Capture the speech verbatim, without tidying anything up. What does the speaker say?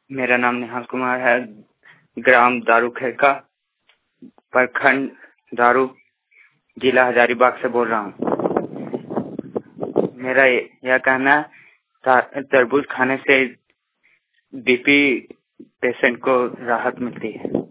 मेरा नाम निहाल कुमार है। ग्राम दारूखेड़ा, प्रखंड दारू, जिला हजारीबाग से बोल रहा हूँ। मेरा यह कहना है, तरबूज खाने से बीपी पेशेंट को राहत मिलती है।